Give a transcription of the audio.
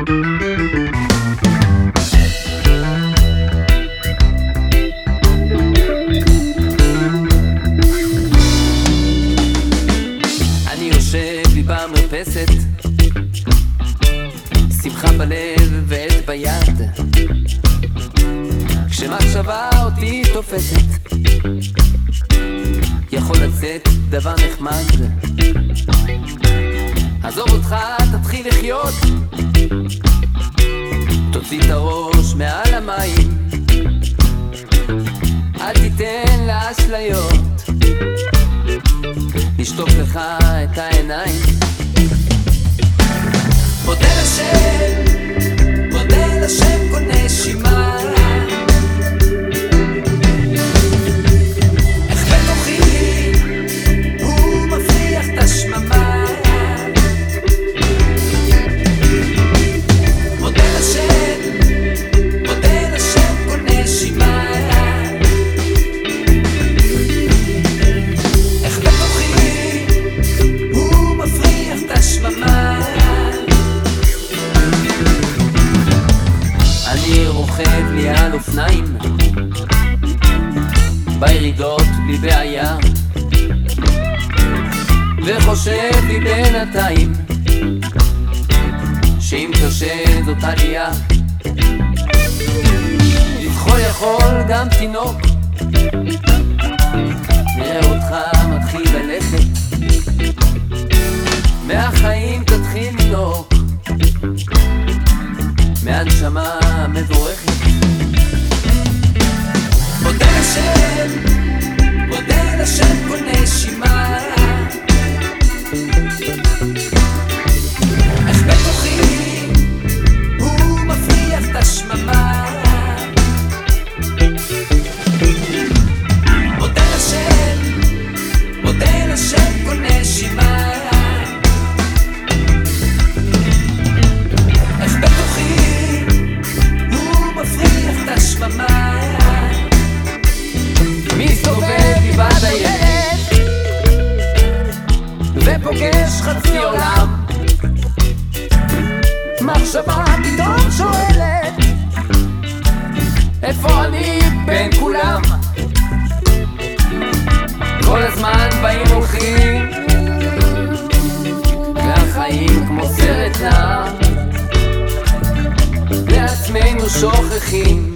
אני יושב לי במרפסת, שמחה בלב ועט ביד, כשמחשבה אותי תופסת, יכול לצאת דבר נחמד. עזוב אותך, תתחיל לחיות, תוציא את הראש מעל המים, אל תיתן לאשליות לשטוף לך את העיניים. מודה לשם, מודה לשם כל נשימה, איך בתוכי הוא מפריח את השממה. מודה לשם, מודה לשם כל נשימה, איך בתוכי הוא מפריח את השממה. אני רוכב לי על אופניים, בירידות בלי בעיה, וחושב לי בינתיים שאם קשה זאת עלייה. לזחול יכול גם תינוק, נראה אותך מתחיל ללכת, מהחיים תתחיל לנוק, מהנשמה מבורכת. מודה לשם, מודה לשם כל נשימה, איך בתוכי הוא מפריח את השממה. מודה לשם, מודה לשם כל נשימה, איך בתוכי הוא מפריח את השממה. מסתובב לי בדיילת ופוגש חצי עולם, מחשבה פתאום שואלת איפה אני בין כולם. כל הזמן באים הולכים והחיים כמו סרט נע, לעצמנו שוכחים